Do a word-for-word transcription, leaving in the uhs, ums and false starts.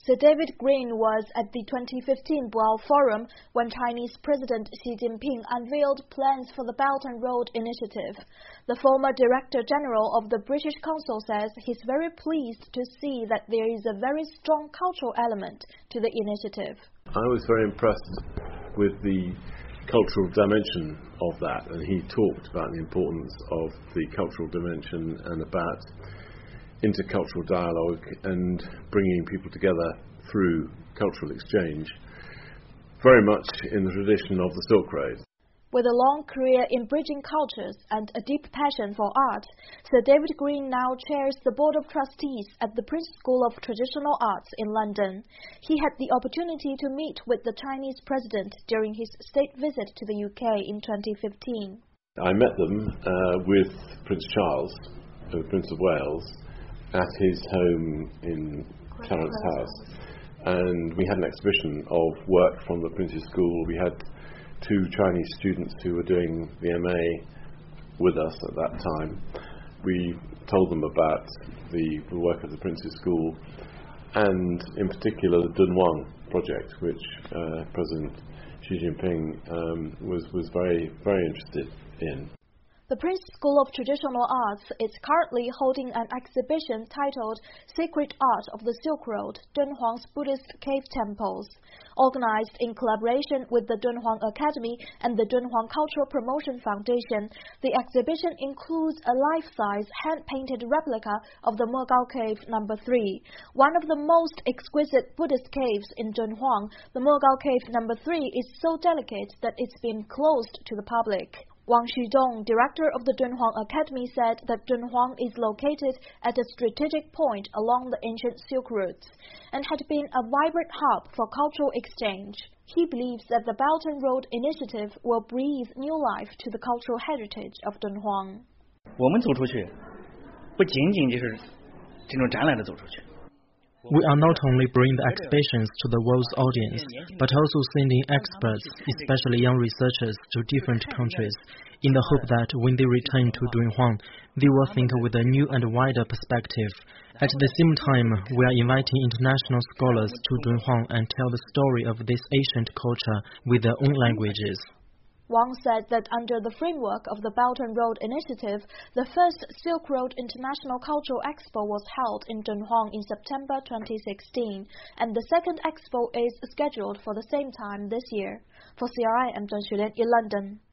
Sir David Green was at the twenty fifteen Boao Forum when Chinese President Xi Jinping unveiled plans for the Belt and Road Initiative. The former Director General of the British Council says he's very pleased to see that there is a very strong cultural element to the initiative. I was very impressed with the cultural dimension of that, and he talked about the importance of the cultural dimension and about intercultural dialogue and bringing people together through cultural exchange, very much in the tradition of the Silk Road. With a long career in bridging cultures and a deep passion for art, Sir David Green now chairs the Board of Trustees at the Prince School of Traditional Arts in London. He had the opportunity to meet with the Chinese President during his state visit to the U K in twenty fifteen. I met them uh, with Prince Charles, uh, Prince of Wales, at his home in Clarence House, and we had an exhibition of work from the Prince's School. We had two Chinese students who were doing the M A with us at that time. We told them about the, the work of the Prince's School, and in particular the Dunhuang project, which uh, President Xi Jinping um, was, was very, very interested in. The Prince School of Traditional Arts is currently holding an exhibition titled Sacred Art of the Silk Road, Dunhuang's Buddhist Cave Temples. Organized in collaboration with the Dunhuang Academy and the Dunhuang Cultural Promotion Foundation, the exhibition includes a life-size hand-painted replica of the Mogao Cave number three. One of the most exquisite Buddhist caves in Dunhuang, the Mogao Cave number three is so delicate that it's been closed to the public. Wang Xudong, director of the Dunhuang Academy, said that Dunhuang is located at a strategic point along the ancient Silk routes and had been a vibrant hub for cultural exchange. He believes that the Belt and Road Initiative will breathe new life to the cultural heritage of Dunhuang. 我们走出去，不仅仅就是这种展览的走出去。 We are not only bringing the exhibitions to the world's audience, but also sending experts, especially young researchers, to different countries, in the hope that when they return to Dunhuang, they will think with a new and wider perspective. At the same time, we are inviting international scholars to Dunhuang and tell the story of this ancient culture with their own languages. Wang said that under the framework of the Belt and Road Initiative, the first Silk Road International Cultural Expo was held in Dunhuang in September twenty sixteen, and the second expo is scheduled for the same time this year. For C R I, I'm Zhang Xulian in London.